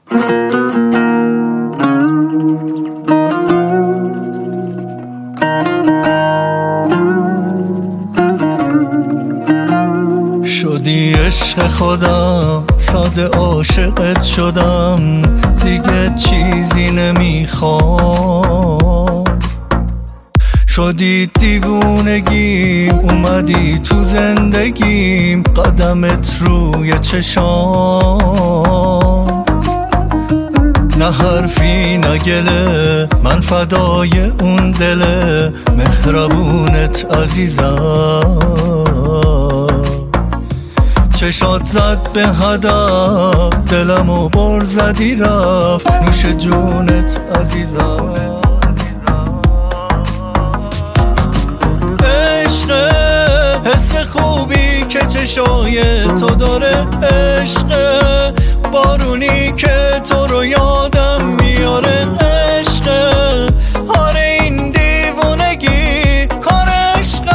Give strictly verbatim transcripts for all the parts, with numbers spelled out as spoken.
شدی عشق خودم، ساده عاشقت شدم، دیگه چیزی نمیخوام. شدی دیوونگیم، اومدی تو زندگیم، قدمت روی چشام. نه حرفی نه گله، من فدای اون دله مهربونت عزیزم. چشات زد به هدف، دلمو بر زدی رفت، نوش جونت عزیزم. عشق حس خوبی که چشای تو داره، عشق بارونی که تو رو یادم میاره، عشق آره این دیوونگی کار عشق.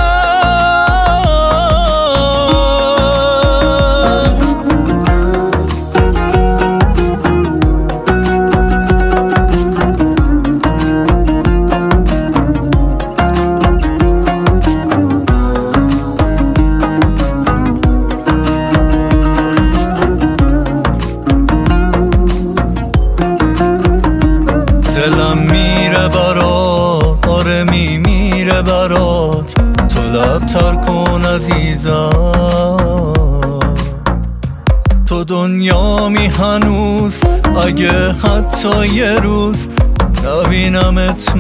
دلم میره برات، آره میمیره برات، تو لب تر کن عزیزم. تو دنیامی هنوز، اگه حتی یه روز نبینمت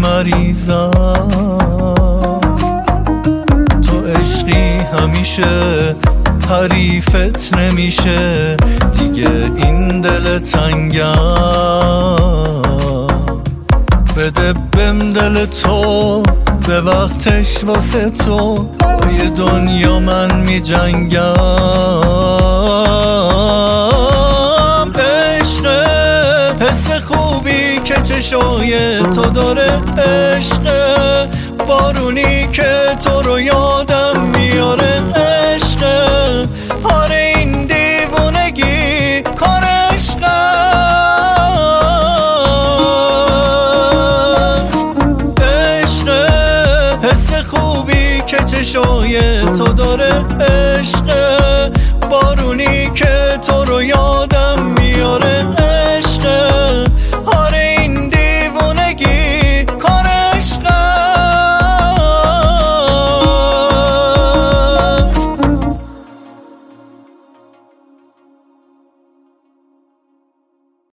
مریضم. تو عشقی همیشه، حریفت نمیشه دیگه این دل تنگم. بده بهم دل تو، به وقتش واسه تو با یه دنیا من می جنگم. عشق حس خوبی که چشای تو داره، عشق بارونی که تو رو یادم میاره،